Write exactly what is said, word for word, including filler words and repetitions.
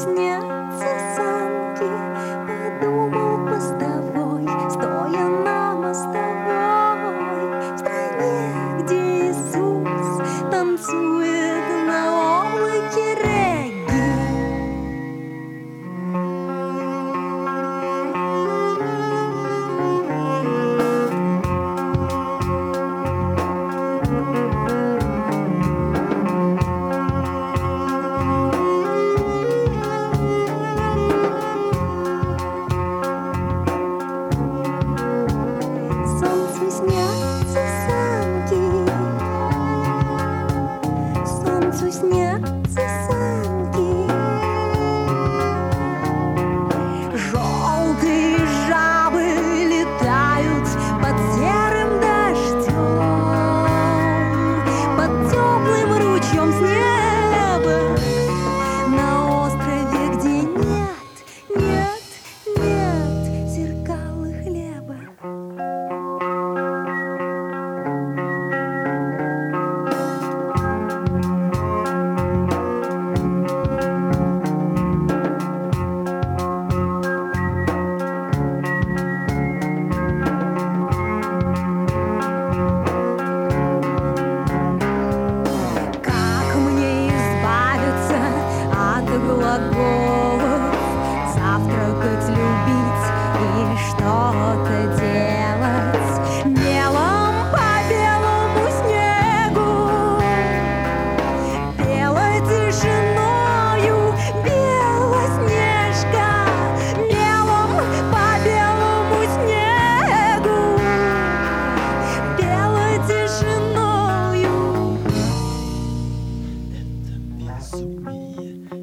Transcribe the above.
снятся санки, подумал постовой, стоя на мостовой, в стране, где Иисус танцует на облаке регги. Солнцу снятся санки, солнцу снятся санки. Желтые жабы летают под серым дождем, под теплым ручьем с неба, на острове, где нет, нет, нет зеркал и хлеба. Как мне избавиться от глаголов, завтракать, любить и что-то делать мелом по белому снегу, белой тишиною Белоснежка, мелом по белому снегу, белой тишиною. Это безумие,